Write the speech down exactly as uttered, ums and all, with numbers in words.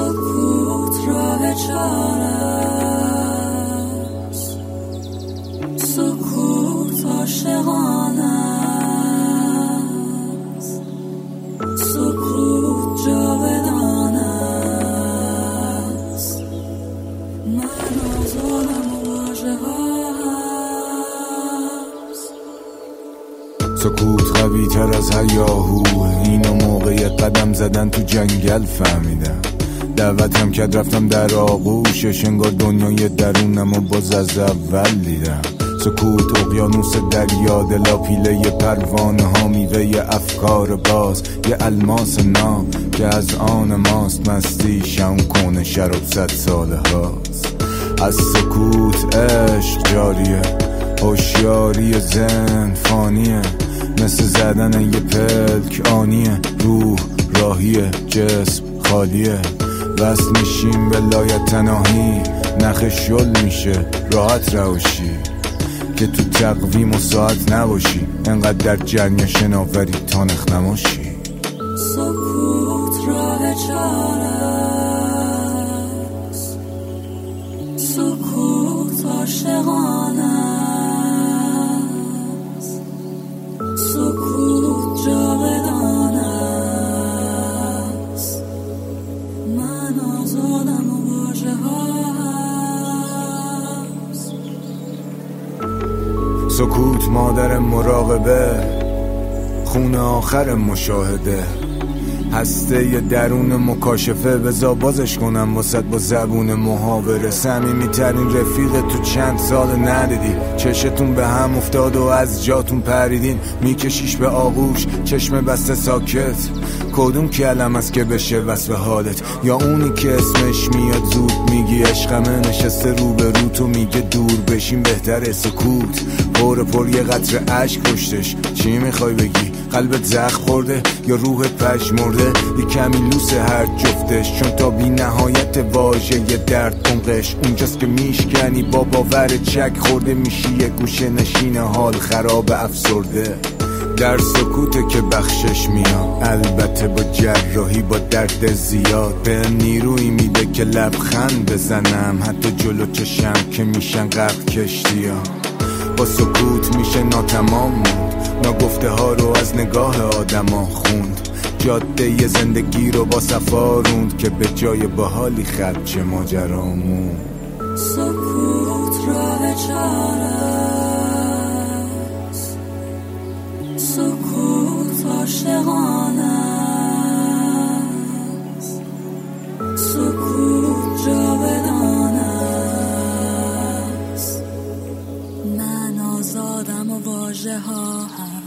سکوت راه چاره‌ست، سکوت عاشقانه است، سکوت جاودانه است. من آزادم و واژه هاست. سکوت قوی تر از هیاهوه، اینو موقع قدم زدن تو جنگل فهمیدم. دعوتم کرد رفتم در آغوشش، انگار دنیای درونم و باز از اول دیدم. سکوت اقیانوس دریا، دلاپیله پروانه ها، میوه افکار باز، یه الماس نام که از آن ماست. مستی شم کنه شراب صد ساله هاست. از سکوت عشق جاریه، هوشیاری ذهن فانیه، مثل زدن یه پلک آنیه. روح راهیه، جسم خالیه، وصل میشیم به لایت تناهی. نخش شل میشه راحت روشی، که تو تقویم و ساعت نباشی، انقدر در جنگ شناوری تا نخ نماشی. سکوت راه چاره‌ست، سکوت عاشقانه است، سکوت جاودانه است. من آزادم و واژه هاست. سکوت مادر مراقبه، خون آخر مشاهده، هسته ی درون مکاشفه. بزا بازش کنم واسد با زبون محاوره. صمیمی ترین رفیق تو چند سال ندیدی، چشتون به هم افتاد و از جاتون پریدین. میکشیش به آغوش چشم بسته ساکت، کدوم کلم است که بشه وصف حالت؟ یا اونی که اسمش میاد زود میگی عشقمه، نشسته رو به رو تو میگه دور بشیم بهتره. سکوت پر پر یه قطره اشک پشتش، چی میخوای بگی؟ قلبت زخم خورده یا روحت پژمرده؟ یه کمی لوسه هر جفتش، چون تا بی نهایت واژه یه درد عمقش اونجاست که میشکنی با باور چک خورده. میشی یه گوشه نشین حال خراب افسرده. در سکوته که بخشش میاد، البته با جراحی با درد زیاد. به نیروی میده که لبخند بزنم حتی جلو چشم که میشن غرق کشتیا. با سکوت میشه ناتمام موند، ناگفته ها رو از نگاه آدما خوند. جاده ی زندگی رو با صفا روند، که به جای باحالی خرچ ماجرامون. سکوت راه چاره‌ست، سکوت عاشقانه است، سکوت جاودانه است. من آزادم و واژه ها هست.